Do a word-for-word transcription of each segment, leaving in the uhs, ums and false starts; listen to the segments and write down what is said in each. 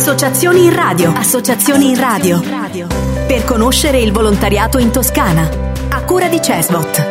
Associazioni in radio. Associazioni in radio. Per conoscere il volontariato in Toscana. A cura di Cesbot.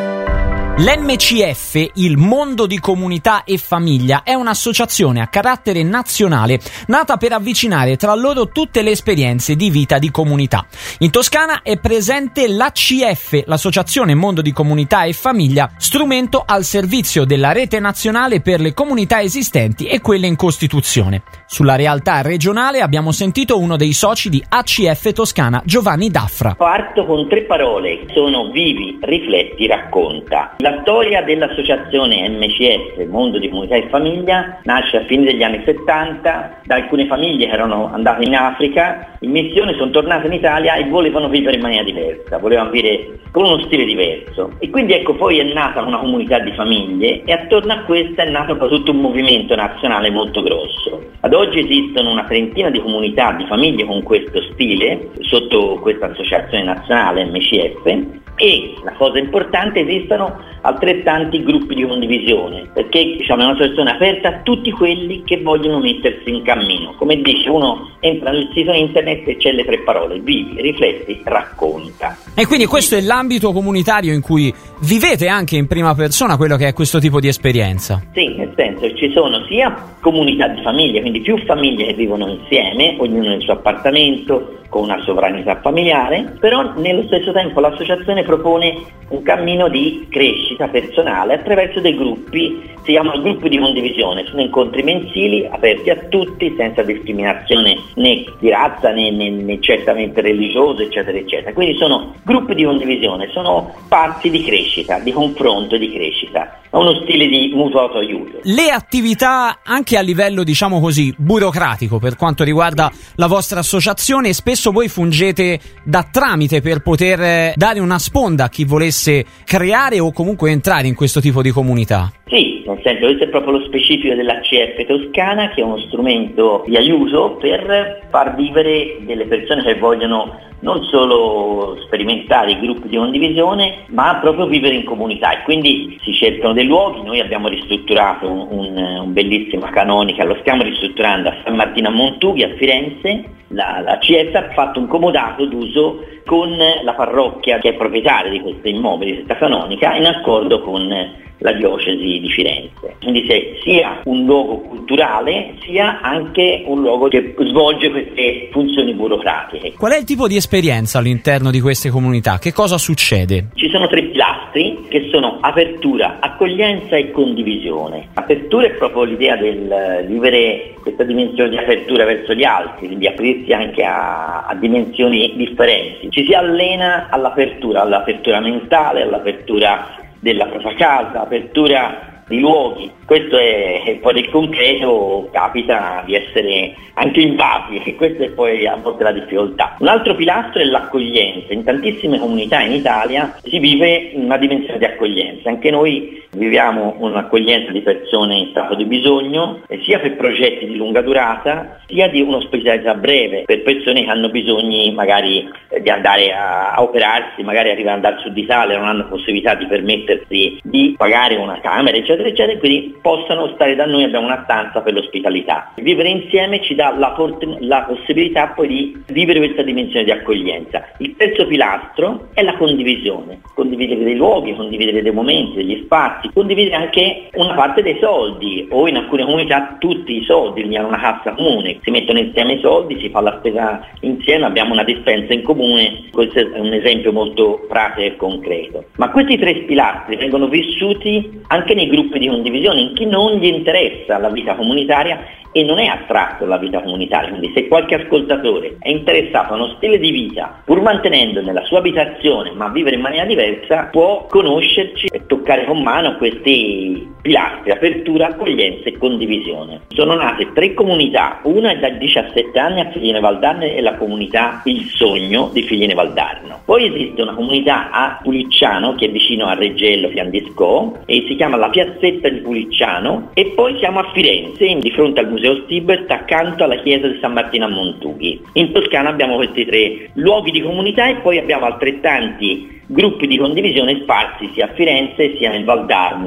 L'M C F, il Mondo di Comunità e Famiglia, è un'associazione a carattere nazionale nata per avvicinare tra loro tutte le esperienze di vita di comunità. In Toscana è presente l'A C F, l'Associazione Mondo di Comunità e Famiglia, strumento al servizio della rete nazionale per le comunità esistenti e quelle in Costituzione. Sulla realtà regionale abbiamo sentito uno dei soci di A C F Toscana, Giovanni Daffra. Parto con tre parole: sono vivi, rifletti, racconta. La storia dell'associazione M C F, Mondo di Comunità e Famiglia, nasce a fine degli anni settanta da alcune famiglie che erano andate in Africa in missione, sono tornate in Italia e volevano vivere in maniera diversa, volevano vivere con uno stile diverso. E quindi ecco, poi è nata una comunità di famiglie e attorno a questa è nato poi tutto un movimento nazionale molto grosso. Ad oggi esistono una trentina di comunità di famiglie con questo stile sotto questa associazione nazionale M C F. E la cosa importante, esistono altrettanti gruppi di condivisione, perché diciamo è un'associazione aperta a tutti quelli che vogliono mettersi in cammino. Come dice, uno entra nel sito internet e c'è le tre parole: vivi, rifletti, racconta. E quindi questo è l'ambito comunitario in cui vivete anche in prima persona quello che è questo tipo di esperienza. Sì, nel senso ci sono sia comunità di famiglie, quindi più famiglie che vivono insieme, ognuno nel suo appartamento, con una sovranità familiare, però nello stesso tempo l'associazione propone un cammino di crescita personale attraverso dei gruppi, si chiamano gruppi di condivisione, sono incontri mensili aperti a tutti senza discriminazione né di razza né, né, né certamente religioso, eccetera eccetera. Quindi sono gruppi di condivisione, sono parti di crescita, di confronto, di crescita, è uno stile di mutuo autoaiuto. Le attività anche a livello, diciamo così, burocratico per quanto riguarda la vostra associazione, spesso voi fungete da tramite per poter dare una sponda a chi volesse creare o comunque entrare in questo tipo di comunità. Sì, nel senso, questo è proprio lo specifico dell'A C F Toscana, che è uno strumento di aiuto per far vivere delle persone che vogliono non solo sperimentare i gruppi di condivisione, ma proprio vivere in comunità, e quindi si cercano dei luoghi. Noi abbiamo ristrutturato un, un, un bellissima canonica, lo stiamo ristrutturando a San Martino a Montughi, a Firenze. La, la C F ha fatto un comodato d'uso con la parrocchia che è proprietaria di questo immobile, di questa canonica, in accordo con la diocesi di Firenze. Quindi c'è sia un luogo culturale sia anche un luogo che svolge queste funzioni burocratiche. Qual è il tipo di esperienza all'interno di queste comunità? Che cosa succede? Ci sono tre pilastri che sono apertura, accoglienza e condivisione. Apertura è proprio l'idea del vivere questa dimensione di apertura verso gli altri, di aprirsi anche a, a dimensioni differenti. Ci si allena all'apertura, all'apertura mentale, all'apertura della propria casa, apertura di luoghi. Questo è, e poi nel concreto capita di essere anche invasi, e questa è poi a volte la difficoltà. Un altro pilastro è l'accoglienza. In tantissime comunità in Italia si vive una dimensione di accoglienza. Anche noi viviamo un'accoglienza di persone in stato di bisogno, sia per progetti di lunga durata, sia di un'ospitalità breve per persone che hanno bisogni magari di andare a, a operarsi, magari arrivano dal sud Italia, non hanno possibilità di permettersi di pagare una camera, eccetera eccetera, quindi possano stare da noi, abbiamo una stanza per l'ospitalità. Vivere insieme ci dà la, la possibilità poi di vivere questa dimensione di accoglienza. Il terzo pilastro è la condivisione, condividere dei luoghi, condividere dei momenti, degli spazi, condividere anche una parte dei soldi, o in alcune comunità tutti i soldi, quindi hanno una cassa comune, si mettono insieme i soldi, si fa la spesa insieme, abbiamo una dispensa in comune. Questo è un esempio molto pratico e concreto. Ma questi tre pilastri vengono vissuti anche nei gruppi di condivisione, in chi non gli interessa la vita comunitaria e non è attratto alla vita comunitaria. Quindi se qualche ascoltatore è interessato a uno stile di vita, pur mantenendo nella sua abitazione ma vivere in maniera diversa, può conoscerci e toccare con mano questi pilastri: apertura, accoglienza e condivisione. Sono nate tre comunità, una è da diciassette anni a Figline Valdarno e la comunità Il Sogno di Figline Valdarno. Poi esiste una comunità a Pulicciano che è vicino a Reggello Fiandisco e si chiama la Piazzetta di Pulicciano, e poi siamo a Firenze di fronte al Museo Stibert, accanto alla chiesa di San Martino a Montughi. In Toscana abbiamo questi tre luoghi di comunità e poi abbiamo altrettanti gruppi di condivisione sparsi sia a Firenze sia nel Valdarno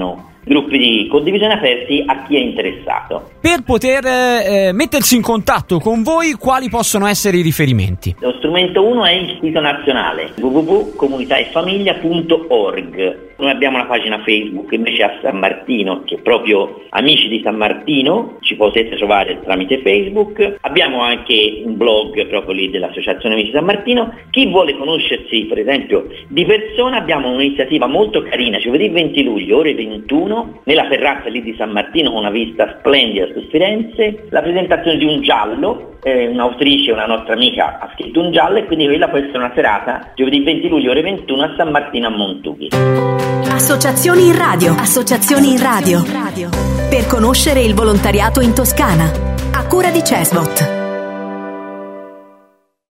gruppi di condivisione aperti a chi è interessato. Per poter eh, mettersi in contatto con voi, quali possono essere i riferimenti? Lo strumento uno è il sito nazionale w w w punto comunità e famiglia punto org. Noi abbiamo una pagina Facebook invece a San Martino, che è proprio Amici di San Martino, ci potete trovare tramite Facebook. Abbiamo anche un blog proprio lì dell'Associazione Amici di San Martino. Chi vuole conoscersi per esempio di persona, abbiamo un'iniziativa molto carina, giovedì venti luglio ore ventuno nella terrazza lì di San Martino, con una vista splendida su Firenze, la presentazione di un giallo, eh, un'autrice, una nostra amica ha scritto un giallo, e quindi quella può essere una serata giovedì venti luglio ore ventuno a San Martino a Montughi. Associazioni in radio, associazioni in radio, per conoscere il volontariato in Toscana, a cura di Cesvot.